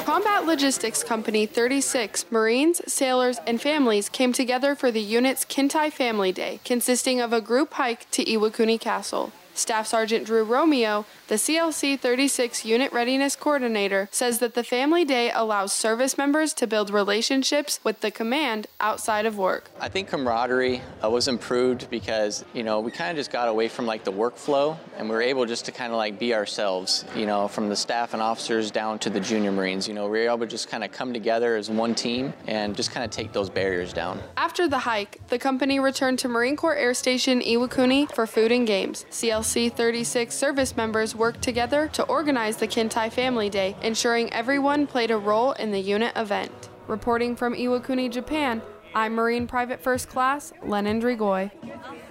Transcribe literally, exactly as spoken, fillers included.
Combat Logistics Company thirty-six Marines, sailors, and families came together for the unit's Kintai Family Day, consisting of a group hike to Iwakuni Castle. Staff Sergeant Drew Romeo, the C L C thirty-six Unit Readiness Coordinator, says that the Family Day allows service members to build relationships with the command outside of work. I think camaraderie uh, was improved because, you know, we kind of just got away from like the workflow and we were able just to kind of like be ourselves, you know, from the staff and officers down to the junior Marines. You know, we were able to just kind of come together as one team and just kind of take those barriers down. After the hike, the company returned to Marine Corps Air Station Iwakuni for food and games. C L C thirty-six service members worked together to organize the Kintai Family Day, ensuring everyone played a role in the unit event. Reporting from Iwakuni, Japan, I'm Marine Private First Class Lennon Drigoy.